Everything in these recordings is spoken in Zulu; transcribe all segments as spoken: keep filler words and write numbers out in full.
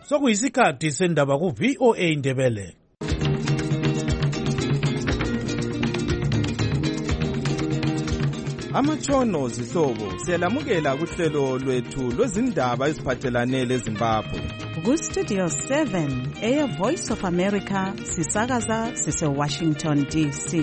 sokuyisikhathi sendaba ku-V O A Ndebele. Amatshono zihlobo siyalamukela kuhlelo lwethu lwezindaba eziphathelane leZimbabwe. Ku-Studio seven, Air Voice of America, sisakaza sise-Washington D C.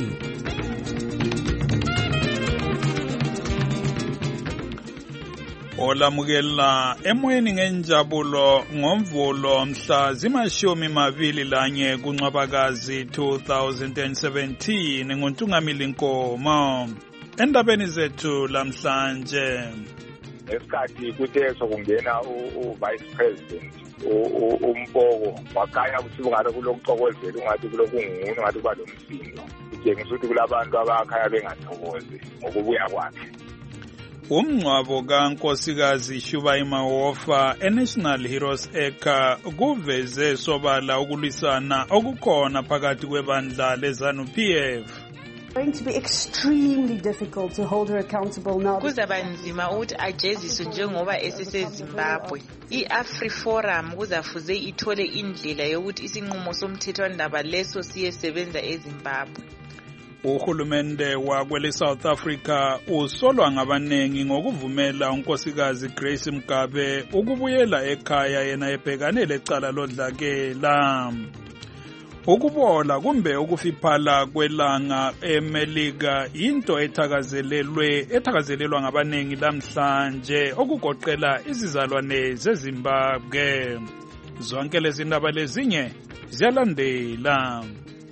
Olamukela emoyeni ngenjabulo ngomvulo mhla zimashumi mabili lanye kuNcwabakazi two thousand seventeen ngontungamili Nkomo. Endabeni zethu lamhlanje, esikhathi kuthe sokungena u-vice president uMpoko wakhanya ukuthi kungabe kulokuxokozela ungathi kulokungunu ungathi kuba lomsindo, kutshengisa ukuthi kulabantu abakhaya bengathokozi ngokubuya kwakhe. Umngcwabo kaNkosikazi Shubai Mawofa eNational Heroes Acre kuveze sobala ukulwisana okukhona phakathi kwebandla leZANU-P F. Going to be extremely difficult to hold her accountable now. Kuzaba nzima ukuthi ajeziswe njengoba eseseZimbabwe. I-AfriForum kuzafuze ithole indlela yokuthi isinqumo somthethwandaba leso siyesebenza eZimbabwe. Uhulumende wakwele South Africa usolwa ngabanengi ngokuvumela unkosikazi Grace Mugabe ukubuyela ekhaya yena ebhekane lecala lodlakela. Ukubola kumbe ukufiphala kwelanga eMelika into ethakazelelwe ethakazelelwa ngabanengi lamhlanje okugoqela izizalwane zeZimbabwe. Zonke lezi ndaba lezinye ziyalandela.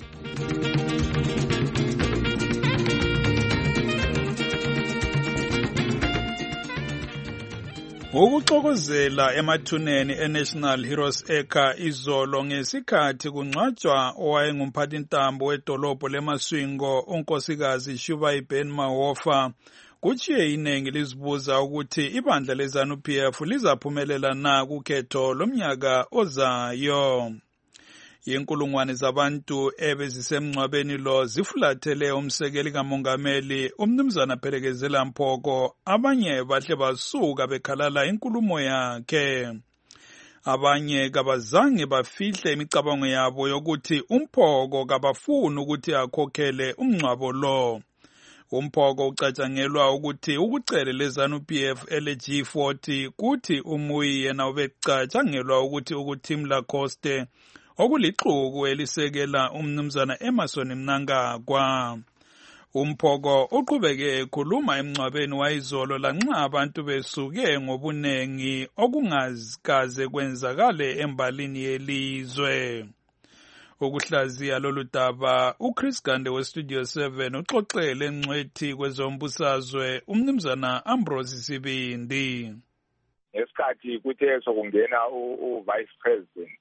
Ukuxokozela emathuneni eNational Heroes Acre izolo ngesikhathi kungcwatshwa owayengumphathintambo wedolobho leMaswingo unkosikazi Shubai Ben Mawofa, kuchiye inengi lizibuza ukuthi ibandla leZANU-P F lizaphumelela na kukhetho lomnyaka ozayo. Yenkulungwane zabantu ebezisemngcwabeni lo zifulathele umsekeli kamongameli umnumzana Phelekezela Mphoko, abanye bahle basuka bekhalala inkulumo yakhe. Abanye kabazange bafihle imicabango yabo yokuthi uMphoko kabafuni ukuthi akhokhele umngcwabo lo. uMphoko ucatshangelwa ukuthi ukucele leZANU-P F ele G forty kuthi umuyi yena ubecatshangelwa ukuthi ukuTim Lacoste okulixuku elisekela umnumzana Emerson Mnangagwa. uMphoko uqhubeke ekhuluma emngcwabeni wayizolo lanxa abantu besuke ngobunengi okungazikaze kwenzakale embalini yelizwe. Ukuhlaziya lolu daba uChris Gande weStudio seven uxoxele engcwethi kwezombusazwe umnumzana Ambrose Sibindi. Ngesikhathi kuthe sokungena u-vice president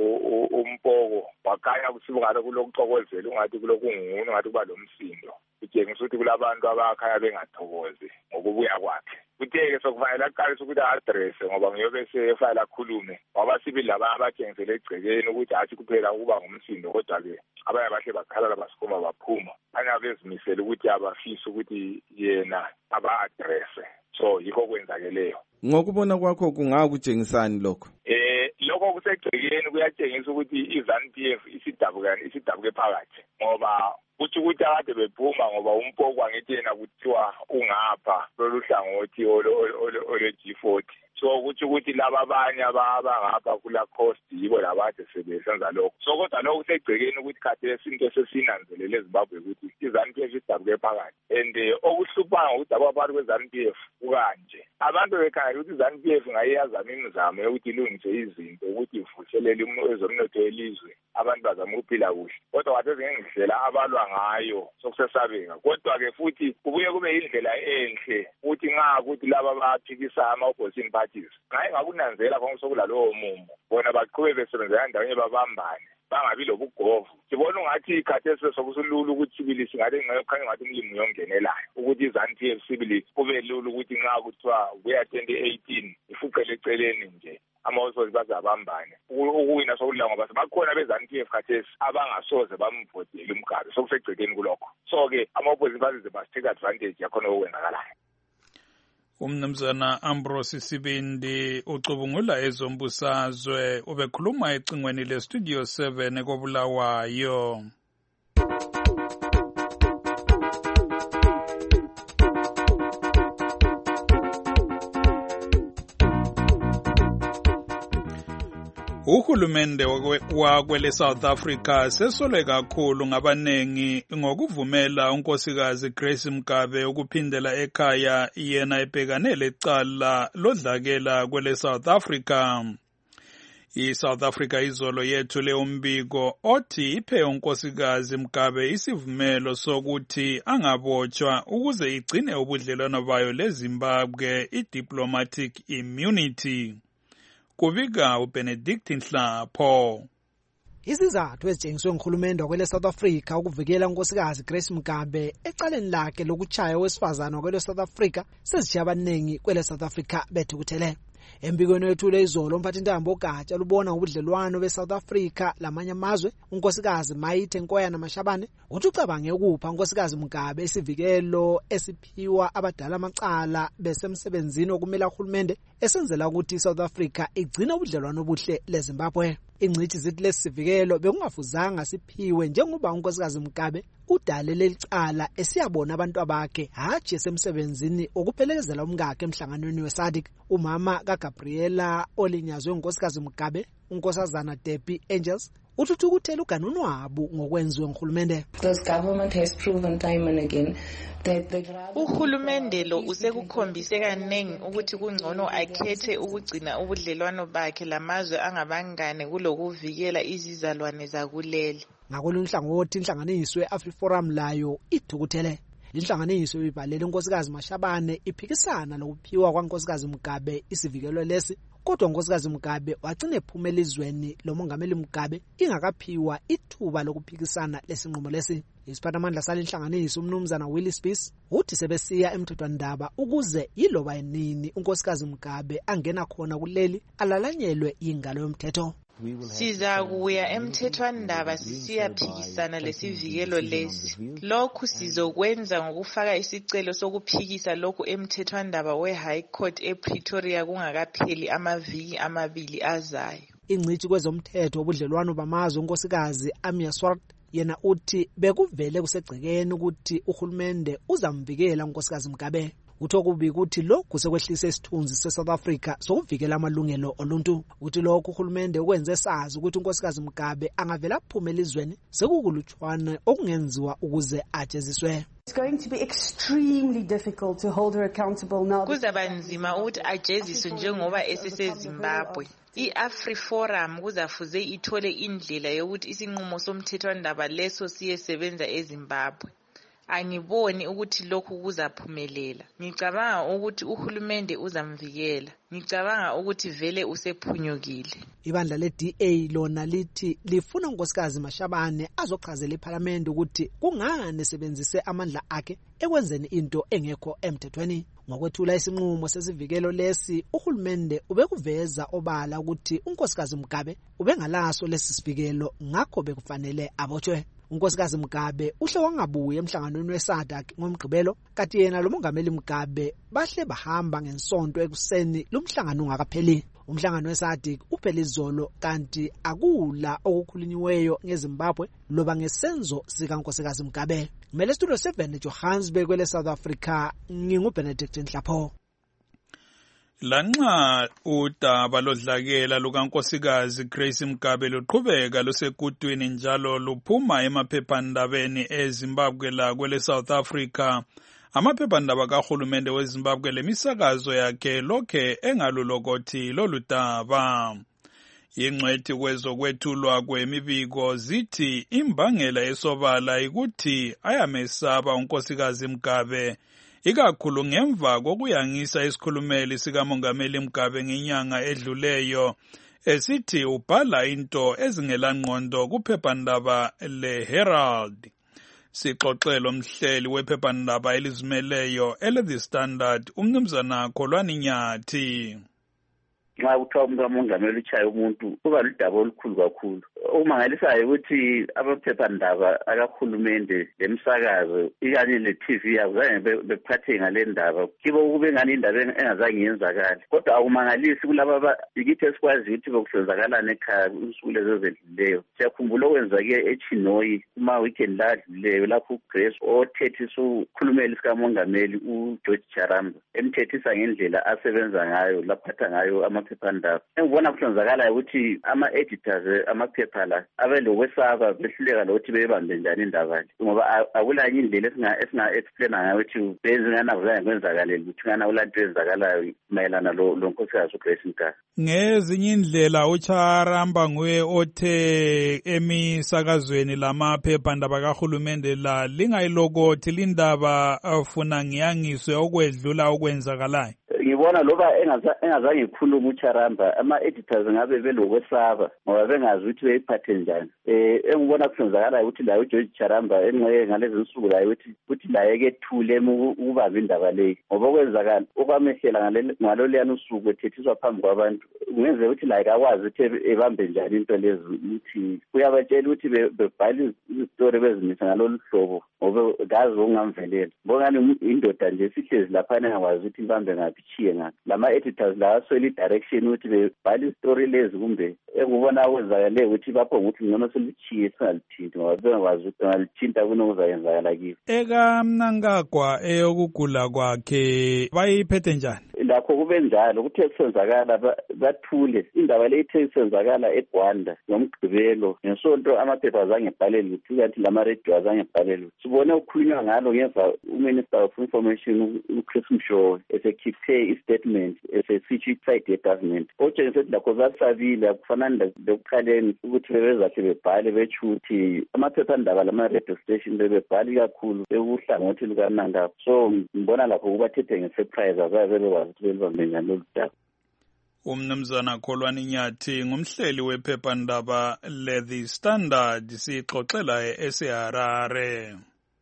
uMpoko wakhanya ukuthi kungabe kulokuxokozela ungathi kulokungunu ungathi kuba lomsindo, kutshengisa ukuthi kulabantu abakhaya bengathokozi ngokubuya kwakhe. Kuthe-ke sokufanele aqalise ukuthi a-address ngoba ngiyobe sefayile akhulume ngoba sibili laba abatshengisele egcekeni ukuthi hathi kuphela ukuba ngumsindo, kodwa-ke abanye bahle bakhalala basikoma baphuma khanya bezimisele ukuthi abafisa ukuthi yena aba-addresse. So yikho kwenzakeleyo. Ngokubona kwakho kungakutshengisani lokho? Eh lokho kusegcekeni kuyatshengisa ukuthi iZANU-P F isidabukani isidabuke phakathi ngoba kuthi ukuthi akade bephuma ngoba uMpoko wangithi yena kuthiwa ungapha lolu hlangothi ole G forty. So kuthi ukuthi laba abanye abangapha kula coast yibo labade sebesenza lokho. So kodwa lokho kusegcekeni ukuthi kade isinto sesinanzelele eZimbabwe ukuthi iZANU-P F isidabuke phakathi. And okuhlupha ukuthi abantu kweZANU-P F ukanje abantu bekhaya ukuthi iZANU-P F ngayiyazama imizamo yokuthi ilungise izinto ukuthi ivuselele ezomnotho elizwe abantu bazama ukuphila kuhle, kodwa wathi ngengidlela abalwa ngayo sokusesabeka. Kodwa-ke futhi kubuye kube indlela enhle ukuthi nxa ukuthi laba abaphikisa ama-opposition parties ngaye ngakunanzela konke sokulalowo mumo bona baqhube besebenzela ndawonye babambane bangabi lobugovu. Sibona ungathi ikhathesi sokusulula ukuthi sibili singade ngayokhanya ngathi umlimi uyongenelayo ukuthi iZANU-P F sibili kube lula ukuthi nxa kuthiwa kuya twenty eighteen ifuqele eceleni nje ama-opposition bazabambane ukuwina sokulula ngoba bakhona beZANU-P F khathesi abangasoze bamvotele uMgabe sokusegcekeni kulokho. So-ke ama-opposition parties must take advantage yakhona okwenzakalayo. Umnumzana Ambrose Sibindi ucubungula ezombusazwe ubekhuluma ecingweni le Studio seven ekobulawayo. Uhulumende wakwele South Africa sesolwe kakhulu ngabanengi ngokuvumela unkosikazi Grace Mugabe ukuphindela ekhaya yena ebhekane lecala lodlakela kwele South Africa. I-South Africa izolo yethule umbiko othi iphe unkosikazi Mugabe isivumelo sokuthi angabotshwa ukuze igcine ubudlelwano bayo leZimbabwe i-diplomatic immunity. Kubika uBenedict Nhlapho. Isizathu ezitshengiswe nguhulumende wakwele South Africa ukuvikela unkosikazi Grace Mugabe ecaleni lakhe lokuchaya owesifazana wakwele South Africa sezishiya abaningi kwele South Africa bethukuthele. Embikweni wethule izolo umphathintambo ogatsha lubona ubudlelwano be-South Africa lamanye amazwe unkosikazi Maite Nkoyana Mashabane uthi ucabange ukupha unkosikazi Mugabe isivikelo esiphiwa abadala amacala besemsebenzini okumela uhulumende esenzela ukuthi iSouth Africa igcina ubudlelwano obuhle leZimbabwe. Ingcithi zithi lesivikelo bekungafuzanga siphiwe njengoba unkosikazi Mugabe udale lelicala esiyabona abantu abakhe hathi esemsebenzini okuphelekezela umkakhe emhlanganweni weSADC. Umama kaGabriela olinyazwe unkosikazi Mugabe unkosazana Debbie Angels uthuthi ukuthela uganunwabu ngokwenziwe nguhulumende. This government has proven time and again that the uhulumende lo usekukhombise kanengi ukuthi kungcono akhethe ukugcina ubudlelwano bakhe lamazwe angabangane kulokuvikela izizalwane zakuleli. Ngakolunye uhlangothi inhlanganiso ye-AfriForum layo ithukuthele. Inhlanganiso ibhalele unkosikazi Mashabane iphikisana lokuphiwa kwankosikazi Mugabe isivikelo lesi, kodwa unkosikazi Mugabe wagcina ephuma elizweni lomongameli Mugabe ingakaphiwa ithuba lokuphikisana lesinqumo lesi. Isiphathamandla sale inhlanganiso umnumzana Willie Spies uthi sebesiya emthethwandaba ukuze yiloba yinini unkosikazi Mugabe angena khona kuleli alalanyelwe ingalo yomthetho. Siza kuya emthethwandaba sisiyaphikisana lesivikelo lesi. Lokhu sizokwenza ngokufaka isicelo sokuphikisa lokhu emthethwandaba we-High Court ePretoria kungakapheli amaviki amabili azayo. Ingcithi kwezomthetho obudlelwano bamazwe unkosikazi Amia Swart yena uthi bekuvele kusegcekeni ukuthi uhulumende uzamvikela unkosikazi Mugabe. Utho kubi ukuthi lokhu sekwehlisa isithunzi seSouth Africa sokuvikela amalungelo oluntu. Uthi lokhu uhulumende ukwenze sazi ukuthi unkosikazi Mugabe angavela aphume elizweni sekukulutshwana okungenziwa ukuze ajeziswe. It's going to be extremely difficult to hold her accountable now. Kuzabanzima ukuthi ajeziswe njengoba eseseZimbabwe. I-AfriForum kuzafuze ithole indlela yokuthi isinqumo somthethwandaba leso siyesebenza eZimbabwe. Angiboni ukuthi lokhu kuzaphumelela. Ngicabanga ukuthi uhulumende uzamvikela. Ngicabanga ukuthi vele usephunyukile. Ibandla le-D A lona lithi lifuna unkosikazi Mashabane azochazela iParliament ukuthi kungani sebenzise amandla akhe ekwenzeni into engekho emthethweni. Ngokwethula isinqumo sesivikelo lesi uhulumende ubekuveza obala ukuthi unkosikazi Mugabe ubengalaso lesi sivikelo ngakho bekufanele abotshwe. Unkosikazi Mugabe uhle wangabuye emhlanganweni weSADC ngomgqibelo kanti yena lo mongameli Mugabe bahle bahamba ngensonto ekuseni lumhlangano ungakapheli. Umhlangano weSADC uphele izolo kanti akula okukhulunyiweyo ngeZimbabwe loba ngesenzo sika unkosikazi Mugabe. Mele Studio seven Johannesburg kwele South Africa nginguBenedict Nhlapho. Lanxa udaba lodlakela lukankosikazi Grace Mugabe luqhubeka lusekutwini njalo luphuma emaphephandabeni eZimbabwe la kwele South Africa, amaphephandaba kahulumende weZimbabwe lemisakazo yakhe lokhe engalulokothi lolu daba. Ingcwethi kwezokwethulwa kwemibiko zithi imbangela esobala ikuthi ayamesaba unkosikazi Mugabe, ikakhulu ngemva kokuyangisa isikhulumeli sikamongameli Mugabe ngenyanga edluleyo esithi ubhala into ezingelangqondo kuphephandaba leHerald. Sixoxelo mhleli wephephandaba elizimeleyo ele-The Standard umnumzana Kholwani Nyathi. nxa kuthiwa umongameli uchaye umuntu kuba ludaba olukhulu kakhulu. Okumangalisayo ukuthi amaphephandaba akahulumende lemsakazo ikanye le-T V akuzange bephathe ngale ndaba kibo kube ngani indaba engazange yenzakale. Kodwa akumangalisi kulaba ikithi esikwazi ukuthi bekusenzakalana ekhaya usuku lezi ezedluleyo. Siyakhumbula okwenzake eChinoyi kuma weekend ladluleyo lapho uGrace othethisa ukhulumeli sikamongameli uGeorge Charamba emthethisa ngendlela asebenza ngayo laphatha ngayo amaphephandaba. Engibona kuhlonzakala ukuthi ama-editors amaphepha la abe lokwesaba behluleka lokuthi bebambe njani indaba le ngoba akulanye indlela esinga-explaina ngayo ukuthi benze ngani akuzange kwenzakalele ukuthi ngani akulanto eyenzakalayo mayelana lo nkosikazi uGrace Mgaba. Ngezinye indlela uCharamba nguye othe emisakazweni lamaphephandaba kahulumende la lingayilokothi lindaba afuna ngiyangiswe okwedlula okwenzakalayo. Ngibona loba engazange ikhuluma uCharamba ama-editors ngabe belokwesaba ngoba bengazi ukuthi beyiphathe njani. Eh engibona kusenzakala ukuthi la uGeorge Charamba enqoye ngalezi nsuku la ukuthi ukuthi la ekethule ukubamba indaba leyo ngoba kwenzakala okwamehlela ngalo leyana usuku ethethiswa phambi kwabantu ngeze ukuthi la akwazi ukuthi ebambe njani into lezi ukuthi uyabatshela ukuthi bebhale istory bezimisa ngalolu hlobo ngoba gazi ungamvelela ngokani indoda nje sihlezi lapha engakwazi ukuthi ibambe ngaphi chiye ngaphi lama editors la asweli direction ukuthi bebhale istory lezi kumbe engubona kwenzakale ukuthi bapho ukuthi ngcono selichiye sinalithinta ngoba bengakwazi ukuthi ngalithinta kunokuzayenzakala kibo. Eka Mnangagwa eyokugula kwakhe bayiphethe njani? Lakho kube njalo kuthe kusenzakala bathule indaba le ithe isenzakala eGwanda ngomgqibelo ngesonto amaphepha azange ebhalele ukuthi kanti lama radio azange ebhalele. Sibone ukukhulunywa ngalo ngemva uMinister of Information uChris Mshowe esekhiphe istatement esesithi side yegovernment otshengise ukuthi lakho zasabile akufanani lokuqaleni ukuthi bebezahle bebhale bechuthi amaphephandaba lama radio station bebebhali kakhulu ekuhlangothi lukaNangagwa. So ngibona lapho kubathethe ngesurprise azabe bekwazi Umnumzana Kholwani Nyathi ngumhleli wephephandaba le-The Standard sixoxela eSeharare.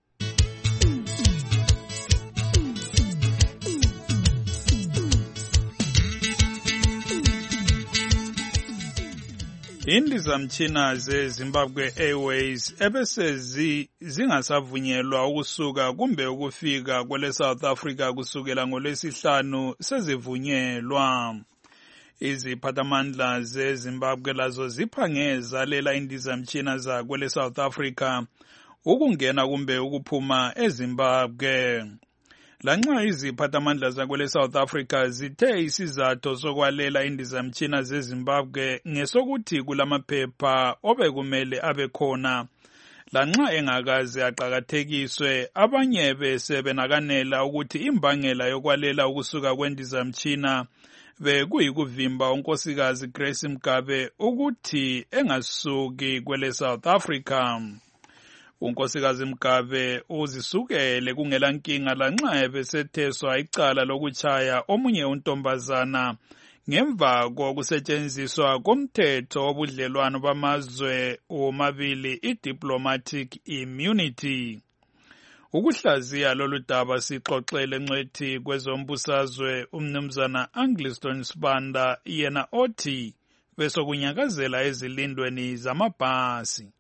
Indizamtshina ze-Zimbabwe Airways ebese zingasavunyelwa ukusuka kumbe ukufika kwele South Africa kusukela ngolwesihlanu sezivunyelwa. Iziphathamandla ze-Zimbabwe lazo ziphange zalela indizamtshina zakwele South Africa ukungena kumbe ukuphuma eZimbabwe. Lanxa iziphathamandla zakwele South Africa zithe isizathu sokwalela indizamtshina zeZimbabwe ngesokuthi kulamaphepha obekumele abekhona. Lanxa engakaze aqakathekiswe abanye bese benakanela ukuthi imbangela yokwalela ukusuka kwendizamtshina bekuyikuvimba unkosikazi Grace Mgabe ukuthi engasuki kwele South Africa. Unkosikazi Mgabe uzisukele kungela nkinga lanxa besetheswa icala lokuchaya omunye untombazana ngemva kokusetshenziswa komthetho wobudlelwano bamazwe omabili i-diplomatic immunity. Ukuhlaziya lolu daba sixoxele ngcwethi kwezombusazwe umnumzana Angliston Sibanda yena othi besokunyakazela ezilindweni zamabhasi.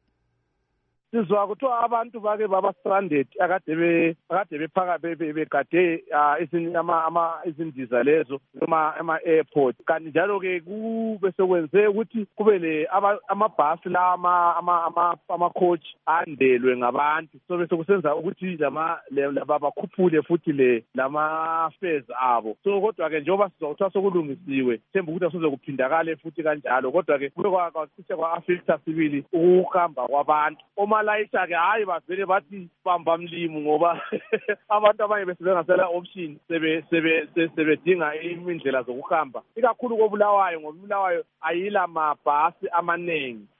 Sizwa kuthiwa abantu bake baba stranded akade be akade bephaka begade ama ama izindiza lezo noma ama airport kanti njalo ke kube sekwenze ukuthi kube le amabhasi la ama ama ama coach andelwe ngabantu so bese kusenza ukuthi lama labakhuphule futhi le lama fares abo so kodwa ke njengoba sizokuthiwa sokulungisiwe themba ukuthi asizokuphindakala futhi kanjalo kodwa ke kube kwakuthi kwa affecta sibili ukuhamba kwabantu layisha ke hayi bavele bathi bamba mlimo ngoba abantu abanye besebengasela option sebe sebe sebedinga indlela zokuhamba ikakhulu kobulawayo ngoba Bulawayo ayila mabhasi amanengi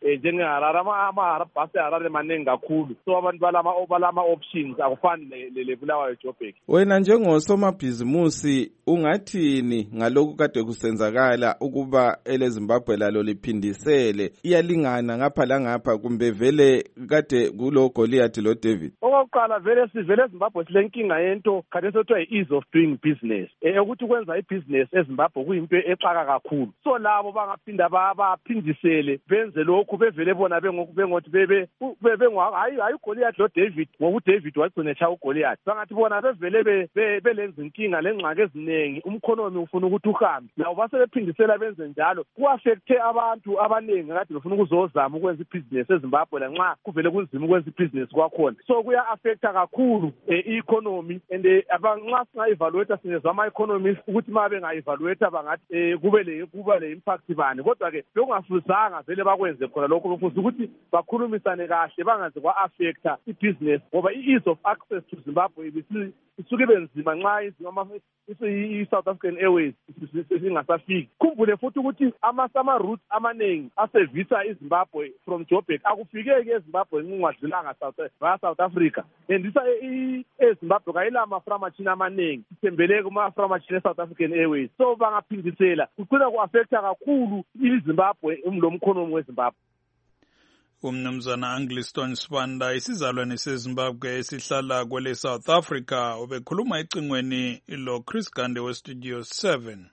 njengeHarare amabhasi eHarare maningi kakhulu so abantu balama balama options akufani le Bulawayo Joburg. Wena njengosomabhizimusi ungathini ngalokhu kade kusenzakala ukuba eleZimbabwe lalo liphindisele iyalingana ngapha la ngapha kumbe vele kade kulo Goliath lo David? Okokuqala vele sivele eZimbabwe silenkinga yento kade sothiwa ease of doing business ukuthi kwenza ibusiness eZimbabwe kuyinto exaka kakhulu so labo bangaphinda baphindisele benze lokhu bevele bona bengokuthi bebe hayi hayi uGoliath lo David ngoba uDavid wagcina echa uGoliath bangathi bona bevele belenza inkinga lengxaki eziningi umkhonomi ufuna ukuthi uhambe labo basebephindisela benze njalo kuaffecte abantu abaningi kade befuna ukuzozama ukwenza ibusiness eZimbabwe lanxa kuvele kunzima ukwenza ibusiness kwakhona so kuya affecta kakhulu i-economy and abanxa singa evaluate sinezwa ama economists ukuthi mabe nga evaluate bangathi kube le kuba le impact bani kodwa ke bekungafuzanga vele bakwenze khona lokho befuza ukuthi bakhulumisane kahle bangaze kwa affecta i-business ngoba i-ease of access to Zimbabwe isuke benzima nxa izima i-South African Airways singasafiki. Khumbule futhi ukuthi ama-summer routes amaningi asevisa iZimbabwe from Joburg akufikeki eZimbabwe ngingadlulanga via South Africa and isa eZimbabwe kayila amaframachini amaningi sithembele kuma-framachini e-South African Airways so bangaphindisela kucina ku-affecta kakhulu iZimbabwe umlomkhonomi weZimbabwe. Umnumzana Angliston Sibanda isizalwane seZimbabwe esihlala kwele South Africa ubekhuluma ecingweni lo Chris Gande we Studio seven.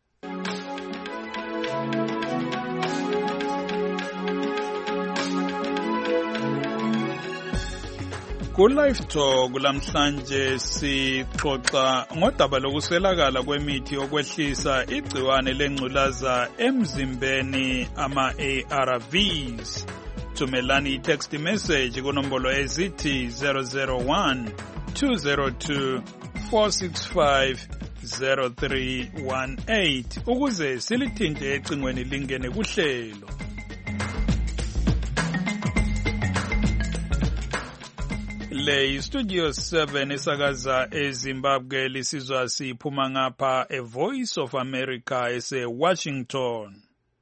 Ku-Live Talk lamhlanje sixoxa ngodaba lokuswelakala kwemithi okwehlisa igciwane lengculaza emzimbeni ama-A R Vs. Thumelani i-text message kunombolo ezithi zero zero one two zero two four six five zero three one eight ukuze silithinte ecingweni lingene kuhlelo. Le Studio seven esakaza eZimbabwe lisizwa siphuma ngapha e Voice of America ese Washington.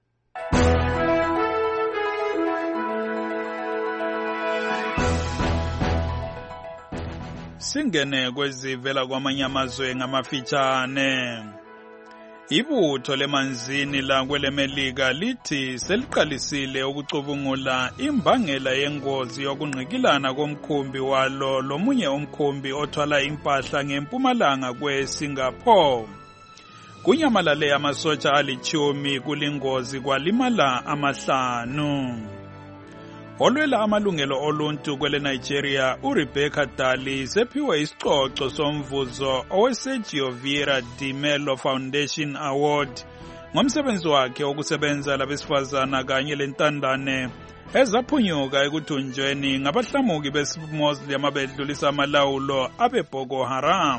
Singene kwezivela kwamanye amazwe ngamafitshane. Ibutho lemanzini la kwelemelika lithi seliqalisile ukucubungula imbangela yengozi yokungqikilana komkhumbi walo lomunye umkhumbi othwala impahla ngempumalanga kweSingapore. Kunyamalale amasotsha alichumi kulingozi kwalimala amahlanu. Olwela amalungelo oluntu kwele Nigeria uRebecca Dali sephiwe isicoco somvuzo oweSergio Vieira de Mello Foundation Award ngomsebenzi wakhe wokusebenza labesifazana kanye lentandane ezaphunyuka ekuthunjweni ngabahlamuki besimuslim abedlulisa amalawulo abe Boko Haram.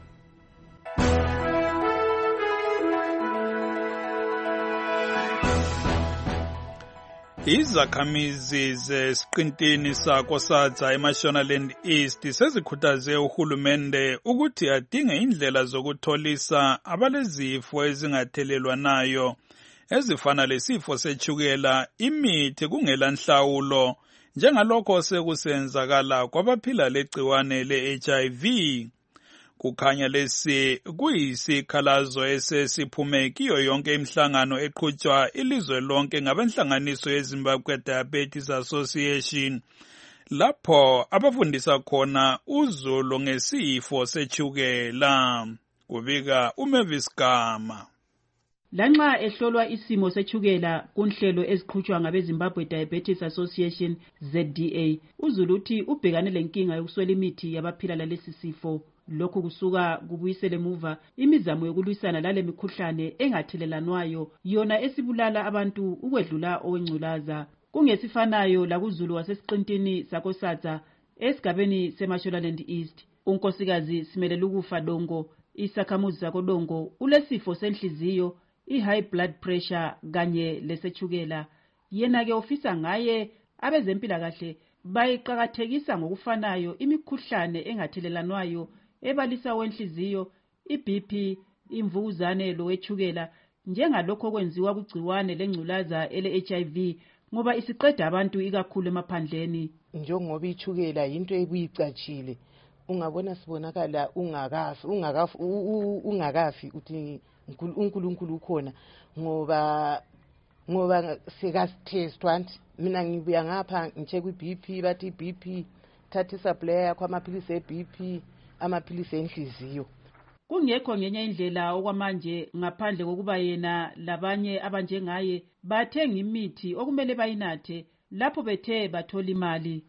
Izakhamizi zesiqintini sakoSadza eMashonaland East sezikhuthaze uhulumende ukuthi adinge indlela zokutholisa abalezifo ezingathelelwanayo ezifana lesifo sechukela imithi kungela nhlawulo njengalokho sekusenzakala kwabaphila legciwane le-H I V. Kukhanya lesi kuyisikhalazo esesiphume kiyo yonke imihlangano eqhutshwa ilizwe lonke ngabenhlanganiso yeZimbabwe Diabetes Association lapho abafundisa khona uzulu ngesifo sechukela. Kubika uMavis Gama. Lanxa ehlolwa isimo sechukela kunhlelo eziqhutshwa ngabeZimbabwe Diabetes Association Z D A, uzulu uthi ubhekane lenkinga yokuswela imithi yabaphila lalesi sifo. Lokhu kusuka kubuyisele emuva imizamo yokulwisana lale mikhuhlane engathelelanwayo yona esibulala abantu ukwedlula owengculaza. Kungesifanayo lakuzulu wasesiqintini sakoSadza esigabeni seMashonaland East. Unkosikazi Simelel'ukufa Dongo, isakhamuzi sakoDongo, ulesifo senhliziyo, i-high blood pressure kanye lesechukela. Yena ke ofisa ngaye abezempilakahle bayiqakathekisa ngokufanayo imikhuhlane engathelelanwayo ebalisa wenhliziyo, i-B P, imvukuzane lowechukela njengalokho kwenziwa kugciwane lengculaza ele-H I V ngoba isiqeda abantu ikakhulu emaphandleni. Njengoba ichukela into ebuyicatshile, ungabona sibonakala ungakafi ungakafi ungakafi uthi uNkulunkulu ukhona ngoba ngoba sekasithestwa nti mina ngibuya ngapha ngicheck i-B P bathi i-B P thatha isupplier kwamaphilisi e-B P amaphilisi enhliziyo. Kungekho ngenye indlela okwamanje ngaphandle kokuba yena labanye abanjengaye bathenga imithi okumele bayinathe lapho bethe bathola imali.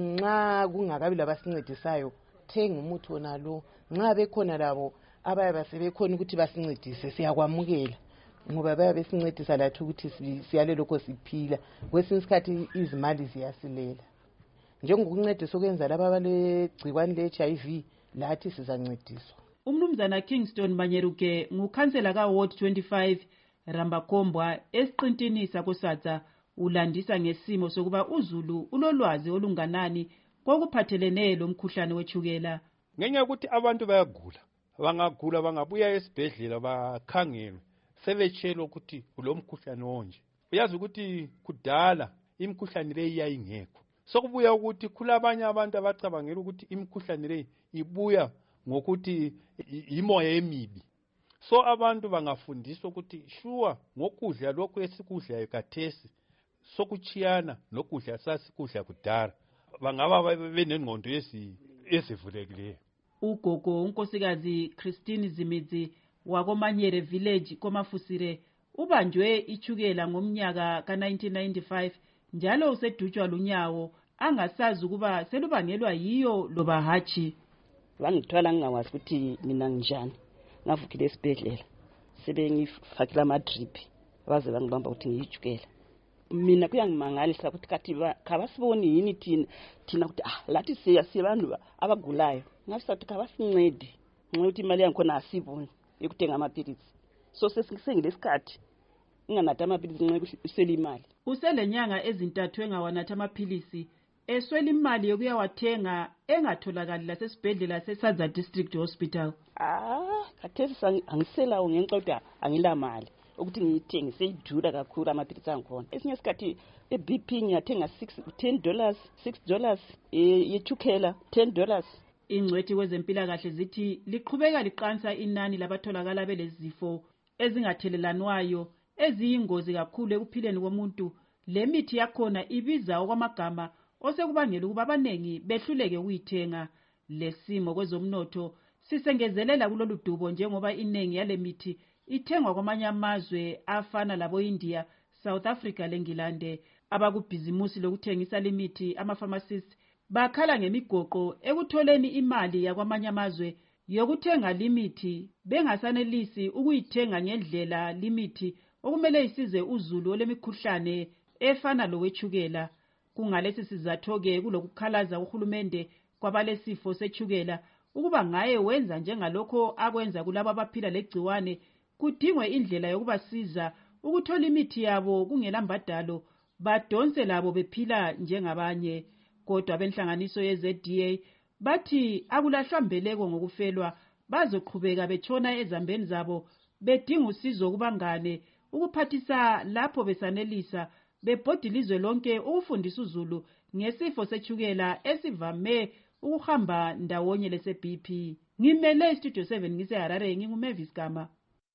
Nxa kungakabi labasincedisayo thenga umuthi wona lo, nxa bekhona labo abaye basebekhona ukuthi basincedise siyakwamukela ngoba baye besincedisa lathi ukuthi siyale lokho siphila. Kwesinye isikhathi izimali ziyasilela njengokuncedisa okwenza laba abalegciwane le-H I V lathi sizancediswa. Umnumzana Kingston Manyeruke ngukhansela ka Ward twenty-five Rambakombwa esiqintini sakoSatsa ulandisa ngesimo sokuba uZulu ulolwazi olunganani kokuphathelene lomkhuhlane wechukela. Ngenye ukuthi abantu bayagula, bangagula bangabuya esibhedlela bakhangelwe sebetshela ukuthi kulomkhuhlane onje. Uyazi ukuthi kudala imikhuhlane le iyayingekho. Sokubuya ukuthi kulabanye abantu abacabangela ukuthi imikhuhlane le ibuya ngokuthi imoya emibi. So abantu bangafundiswa ukuthi shuwa ngokudla lokho esikudlayo khathesi sokuchiyana nokudla sasikudla kudala, bangaba benengqondo ezivulekileyo. Ugogo unkosikazi Christine Zimidzi wakomanyere village koMafusire ubanjwe ichukela ngomnyaka ka nineteen ninety-five njalo usedutshwa lunyawo angasazi ukuba selubangelwa yiyo loba hatshi. Bangithwala ngingawazi ukuthi mina njani, ngavukile esibhedlela sebengifakile ama drip baze bangibamba ukuthi ngiyijukela. Mina kuyangimangalisa ukuthi kathi kabasiboni yini thina thina ukuthi ah lathi siya siyabantu abagulayo ngafisa ukuthi kabasincede ngokuthi imali yankhona asiboni ekutenga amaphilisi. So sesingilesikhathi inganatha amaphilisi nxa usela imali. Uselenyanga ezintathu engawanatha amaphilisi eswela imali yokuyawathenga engatholakali lasesibhedlela seSaza District Hospital. Ah kathesi angisela ngenxa ukuthi angila mali ukuthi ngiyithenge seyidura kakhulu amaphilisi angikhona. Esinye isikhathi e-B P ngiyathenga ten dollars six dollars yechukela ten dollars. Ingcwethi kwezempilakahle zithi liqhubeka liqansa inani labatholakala belezifo ezingathelelanwayo eziyingozi kakhulu ekuphileni komuntu. Le mithi yakhona ibiza okwamagama osekubangela ukuba abanengi behluleke ukuyithenga. Lesimo kwezomnotho sisengezelela kulolu dubo njengoba inengi yale mithi ithengwa kwamanye amazwe afana labo India, South Africa leNgilande. Abakubhizimusi lokuthengisa limithi ama-pharmacists bakhala ngemigoqo ekutholeni imali yakwamanye amazwe yokuthenga limithi bengasanelisi ukuyithenga ngendlela limithi okumele isize uZulu olemikhuhlane efana lowechukela. Kungalesi sizatho-ke kulokukhalaza uhulumende kwabalesifo sechukela ukuba ngaye wenza njengalokho akwenza kulabo abaphila legciwane kudingwe indlela yokubasiza ukuthola imithi yabo kungelambadalo badonse labo bephila njengabanye. Kodwa benhlanganiso ye-Z D A bathi akulahlwa mbeleko ngokufelwa, bazoqhubeka betshona ezambeni zabo bedinga usizo kubangane ukuphathisa lapho besanelisa bebhodila izwe lonke ukufundisa uZulu ngesifo sechukela esivame ukuhamba ndawonye lese-B P. Ngimele iStudio seven ngiseHarare, nginguMavis Gama.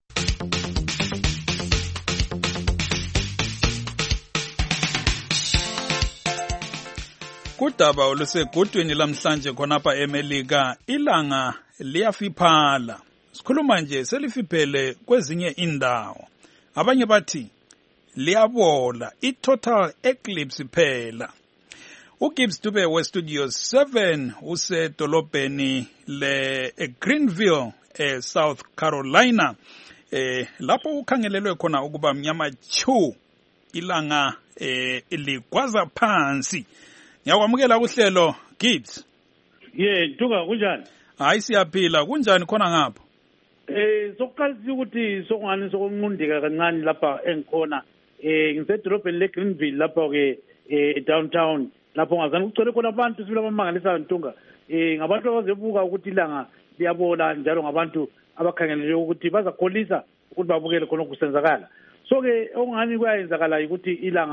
Kudaba olusegudwini lamhlanje khonapha eMelika, ilanga liyafiphala. Sikhuluma nje selifiphele kwezinye indawo. Abanye bathi liyabola, i-total eclipse phela. uGibbs Dube we-Studio seven usedolobheni le-Greenville, e South Carolina. Eh lapho ukhangelelwe khona ukuba mnyama chu ilanga eh ligwaza phansi. Ngiyakwamukela kuhlelo Gibbs. Yeah, Ntuka kunjani? Hayi siyaphila, kunjani khona ngapha? Eh sokuqalisa ukuthi sokungani sokunqundeka kancane lapha engikhona eh ngisedolobheni leGreenville lapha ke eh downtown lapho ngazana ukucela khona abantu sibila bamangalisayo Ntunga eh ngabantu abazebuka ukuthi ilanga liyabola njalo ngabantu abakhangelele ukuthi bazakholisa ukuthi babukele khona okusenzakala. So ke okungani kuyayenzakala ukuthi ilanga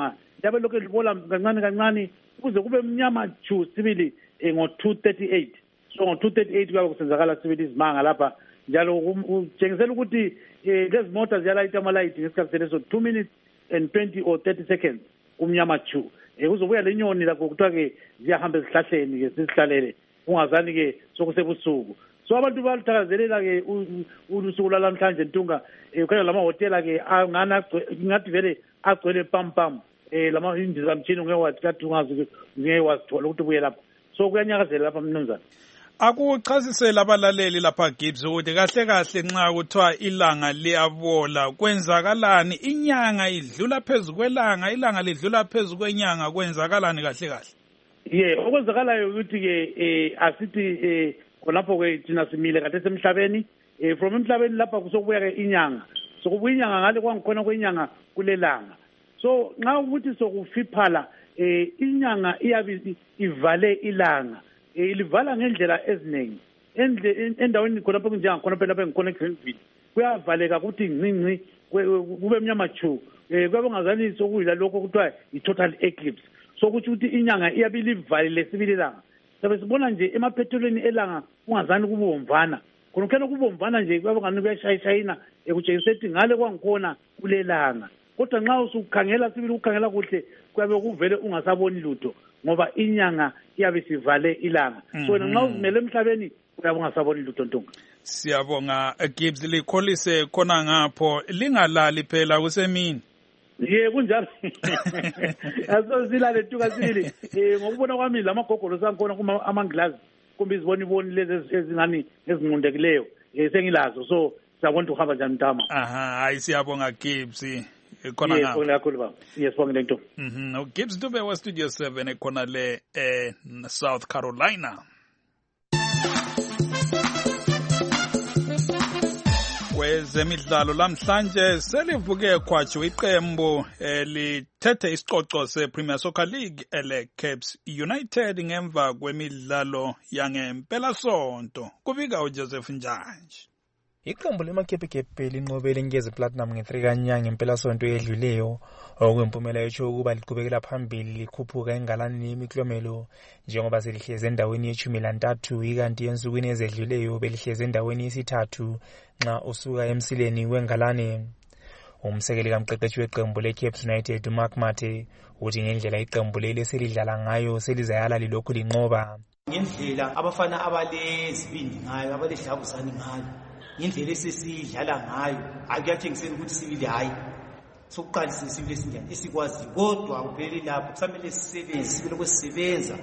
yabe lokhu edlibola kancane kancane kuze kube mnyama chu sibili ngo-two thirty-eight. So ngo-two thirty-eight kuyabe kusenzakala sibili izimanga lapha njalo utshengisela ukuthi lezi mota ziyalayita amalayithi ngesikhathi seleso two minutes and twenty or thirty seconds kumnyama chu. Kuzobuya le nyoni lakho kuthiwa-ke ziyahamba ezihlahleni-ke zizihlalele ungazani-ke sokusebusuku. So abantu baluthakazelela-ke usuku lwalamhlanje ntunga ukhanya lamahhotela-ke ngathi vele agcwele pampam um lama indizamtshini ngeke wathi kathi ungazi ngeke wazithola ukuthi ubuye lapha. So kuyanyakazela lapha mnumzana. Akuchasisele abalaleli lapha Gibbs ukuthi kahle kahle nxa kuthiwa ilanga liyabola kwenzakalani, inyanga idlula phezu kwelanga, ilanga lidlula phezu kwenyanga, kwenzakalani kahle kahle? Ye okwenzakalayo ukuthi-ke um asithi um khonapho-ke thina simile kade semhlabeni um from emhlabeni lapha kusokubuya-ke inyanga, sokubuya inyanga ngale kwangikhona kwenyanga kulelanga. So nxa ukuthi sokufiphala um inyanga iyabe ivale ilanga, ilivala ngendlela eziningi. Endaweni khonapho kunjengakhonapho lapha engikhona eGreenville kuyavaleka ukuthi ncinci kube mnyama chu, kuyabe ungazani sokuyila lokho kuthiwa i-total eclipse. So kuthi ukuthi inyanga iyabe ilivalile sibili ilanga. Sabe sibona nje emaphethelweni elanga ungazani kubomvana, khona kubomvana nje kuyabe ngani kuyashayishayina ekutshengisa ukuthi ngale kwangikhona kulelanga. Kodwa nxa usukhangela sibili ukukhangela kuhle kuyabe kuvele ungasaboni lutho ngoba inyanga iyabe sivale ilanga. So wena nxa uzimele emhlabeni uyabe ungasaboni lutho ntonga. Siyabonga Gibbs, likholise khona ngapho lingalali phela kusemini. Ye kunjalo. Aso silale ntuka sibili ngokubona kwami lamagogolo sangikhona kuma amanglazi kumbe izibona iboni lezi ezingani ezinqundekileyo sengilazo. So siyabona ukuhamba njani ntama. Aha, hayi siyabonga Gibbs. Khona ngapho. Yes, kakhulu baba. Yes, bonke lento. Mhm. Gibbs Dube wa Studio seven ekhona le eh South Carolina. Kwezemidlalo lamhlanje selivuke khwatshu iqembu elithethe isicoco sePremier Soccer League ele Caps United ngemva kwemidlalo yangempela sonto. Kubika uJoseph Njanje. Iqembu lemakhephekhephe linqobele iNkezi Platinum nge-three kanyanga ngempela sonto edluleyo, okwempumela etsho ukuba liqhubekela phambili likhuphuka engalanini yemiklomelo njengoba selihleze endaweni yeshumi lantathu, ikanti ensukwini ezedluleyo belihleze endaweni yesithathu nxa usuka emsileni wengalane. Umsekeli kamqeqeshi weqembu leCaps United Mark Mate uthi ngendlela iqembu leli selidlala ngayo selizayala lilokhu linqoba. Ngendlela abafana abalezibindi ngayo abalehlavuzani ngayo indlela esisidlala ngayo akuyatshengisela ukuthi sibili hayi sokuqalisa sibili esinjani esikwazi, kodwa kuphelele lapho kusamele sisebenze sibile kwesisebenza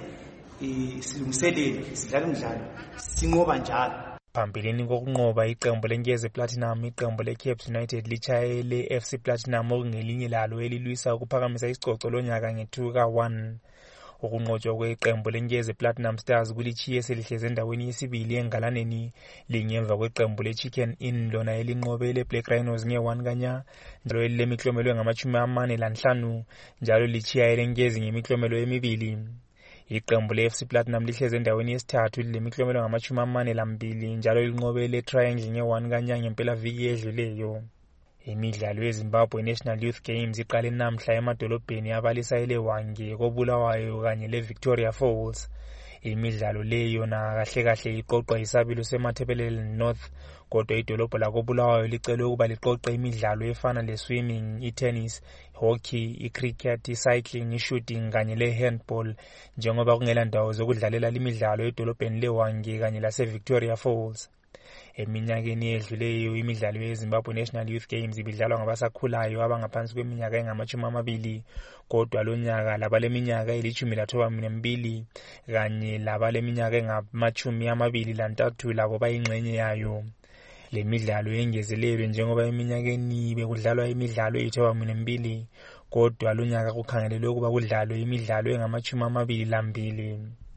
eh silungiselele sidlala umdlalo sinqoba njalo. Phambilini kokunqoba iqembu leNkezi Platinum, iqembu leCaps United lichayele F C Platinum okungelinye lalo elilwisa ukuphakamisa isicoco lonyaka nge-two ka one. Ukunqotshwa kweqembu leNkezi Platinum Stars kulichiye selihleze endaweni yesibili engalaneni lingemva kweqembu leChicken Inn lona elinqobe leBlack Rhinos nge-one kanya njalo lemiklomelo ngamachumi amane lanhlanu njalo lichiya eleNkezi ngemiklomelo emibili. Iqembu le-F C Platinum lihleze endaweni yesithathu lemiklomelo ngamachumi amane lambili njalo linqobe leTriangle nge-one kanya ngempela viki edluleyo. Imidlalo yeZimbabwe National Youth Games iqale namhla emadolobheni abalisa eleWange koBulawayo kanye leVictoria Falls. Imidlalo leyo na kahle kahle iqoqwa isabelo seMatabeleland North, kodwa idolobho lakoBulawayo licele ukuba liqoqe imidlalo efana leswimming, itennis, hockey, icricket, icycling, ishooting kanye lehandball njengoba kungela ndawo zokudlalela imidlalo edolobheni leWange kanye laseVictoria Falls. Eminyakeni edluleyo imidlalo yeZimbabwe National Youth Games ibidlalwa ngabasakhulayo abangaphansi kweminyaka engamachumi amabili, kodwa lonyaka labaleminyaka elishumi lasithupha kanye labaleminyaka engamachumi amabili lantathu labo bayingxenye yayo. Le midlalo yengezelelwe njengoba eminyakeni bekudlalwa imidlalo eyisithupha kodwa lonyaka kukhangelelwe ukuba kudlalwe imidlalo engamachumi amabili lambili.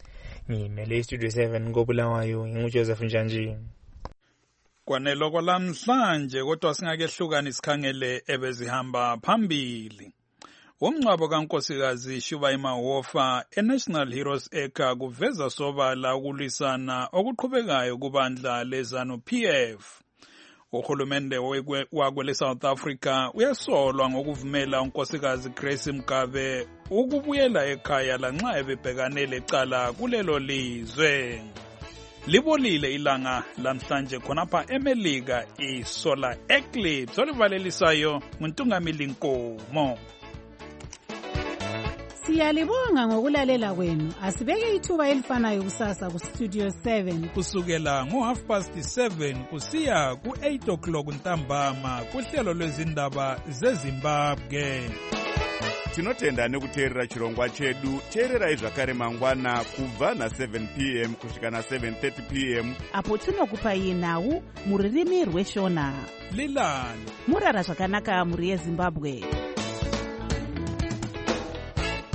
Ngimele Studio seven koBulawayo, nginguJoseph Njanje. Kwanelo kwalamhlanje kodwa singakehlukani sikhangele ebezihamba phambili. Umngcwabo kaNkosikazi Shubayima Wofa eNational Heroes Acre kuveza sobala ukulwisana okuqhubekayo kubandla leZANU P F. Uhulumende wakwele South Africa uyasolwa ngokuvumela uNkosikazi Grace Mugabe ukubuyela ekhaya lanxa ebebhekane lecala kulelo lizwe. Libolile ilanga lamhlanje khonapha eMelika isolar eclipse olivalelisayo nguNtungamili Nkomo. Siyalibonga ngokulalela kwenu. Asibeke ithuba elifanayo kusasa ku Studio seven kusukela ngo half past seven kusiya ku eight o'clock ntambama kuhlelo lwezindaba zeZimbabwe. Tinotenda nekuteerera chirongwa chedu. Teererai zvakare mangwana kubva na seven p m kusvika na seven thirty p m apo tinokupai nhau muririmi rweshona. Lilani murara zvakanaka muri yeZimbabwe.